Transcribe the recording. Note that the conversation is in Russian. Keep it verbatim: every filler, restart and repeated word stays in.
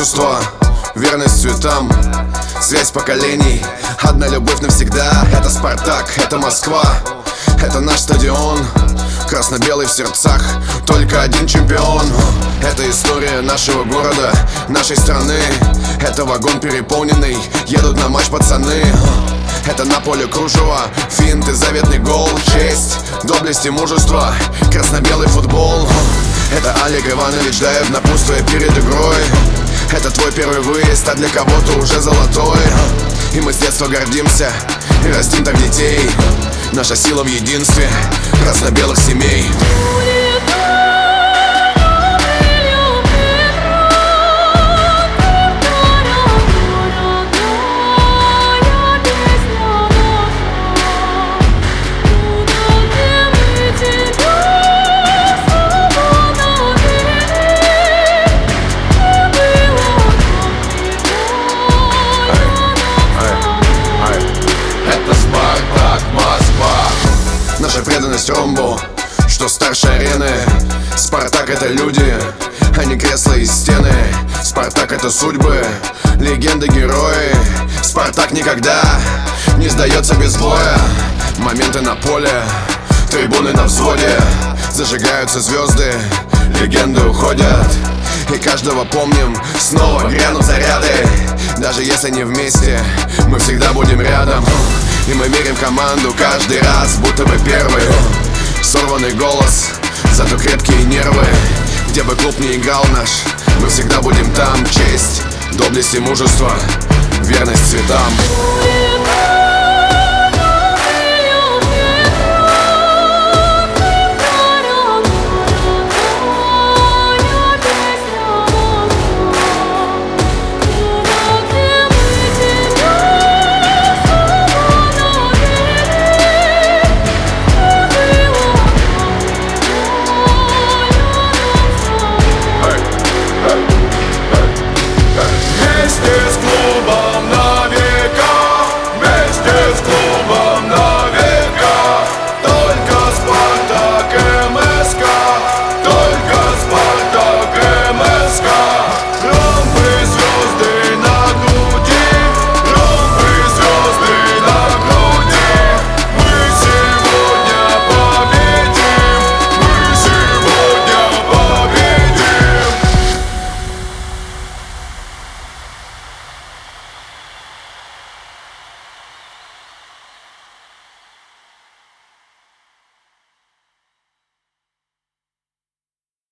мужество, верность цветам, связь поколений, одна любовь навсегда. Это Спартак, это Москва, это наш стадион, красно-белый в сердцах, только один чемпион. Это история нашего города, нашей страны. Это вагон переполненный, едут на матч пацаны. Это на поле кружево, финт и заветный гол. Честь, доблесть и мужество, красно-белый футбол. Это Олег Иванович дает напутствие перед игрой. Это твой первый выезд, а для кого-то уже золотой. И мы с детства гордимся и растим так детей. Наша сила в единстве красно-белых семей. Наша преданность ромбу, что старше арены. Спартак — это люди, а не кресла и стены. Спартак — это судьбы, легенды, герои. Спартак никогда не сдается без боя. Моменты на поле, трибуны на взводе. Зажигаются звезды, легенды уходят. И каждого помним, снова грянут заряды. Даже если не вместе, мы всегда будем рядом. И мы верим в команду каждый раз, будто бы первый. Сорванный голос, зато крепкие нервы. Где бы клуб ни играл наш, мы всегда будем там. Честь, доблесть и мужество, верность цветам.